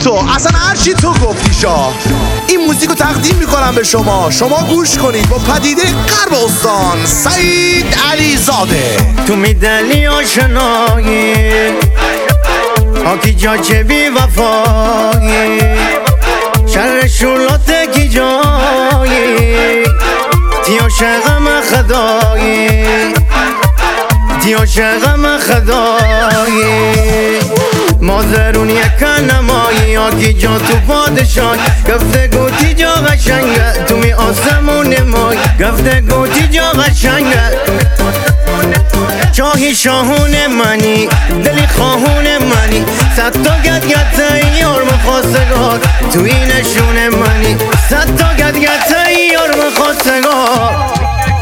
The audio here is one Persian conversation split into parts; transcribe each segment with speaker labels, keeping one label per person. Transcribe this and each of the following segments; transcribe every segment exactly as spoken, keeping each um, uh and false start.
Speaker 1: تو اصلا هرچی تو گفتی شاه. این موزیک رو تقدیم میکنم به شما، شما گوش کنید با پدیده غرب استان سعید علیزاده.
Speaker 2: تو میدلی آشنایی آکی جا چه بی وفایی، شر شولات کی جایی، تی عاشقم خدایی، تی عاشقم خدایی. مازرون یکا نمایی آکی جا تو پادشاه، گفته گوتی جا قشنگه تو می آسمون مای، گفته گوتی جا قشنگه شاهی شاهون منی دلی خواهون منی، صد تا گد گد تیار مخواستگار توی نشون منی، صد تا گد گد تیار مخواستگار.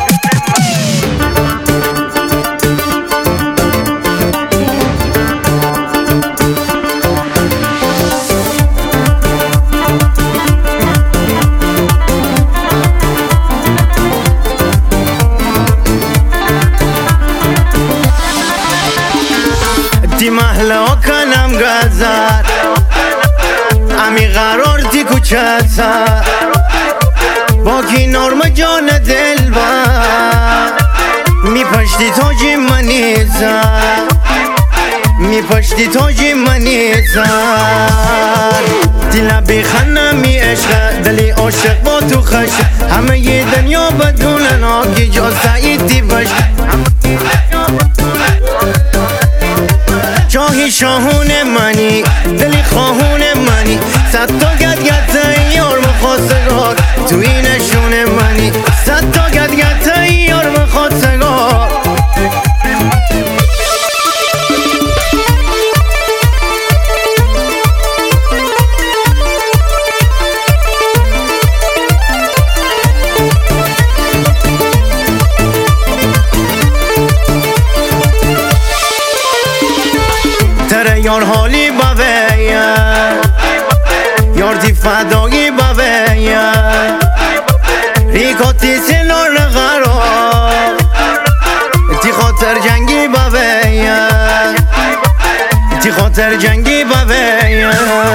Speaker 2: تی محلا کنم گذر امی قرار تی کوچت سر با کی نرم جان دل بر می پشتی تاجی منی زر، می پشتی تاجی منی زر. تی لبی خنمی عشق دلی عاشق با تو خش، همه ی دنیا بدونن آکی جا سعید تی بش. شاهی شاهون منی دلی خواهون منی، صد تا گد گد تیار مخواستگار توی نشون منی، صد تا گد گد تیار مخواستگار. یار حالی باویه یار تی فدایی باویه ریکاتی سنار قرار تی خاطر جنگی باویه تی خاطر جنگی باویه.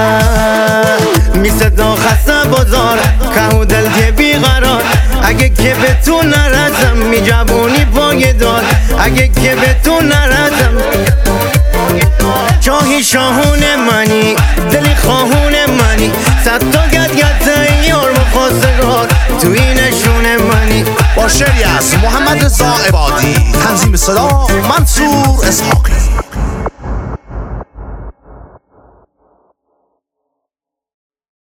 Speaker 2: می صدا خسته بازار که دل تی بیقرار، اگه که به تو نرسم می جوونی پای دار، اگه که به تو نرسم. شاهی شاهون منی دلی خواهون منی، صد تا گد گد تیار مخواستگار توی نشون منی.
Speaker 1: با شعری از محمد رضا عبادی، تنظیم صدا منصور اسحاقی.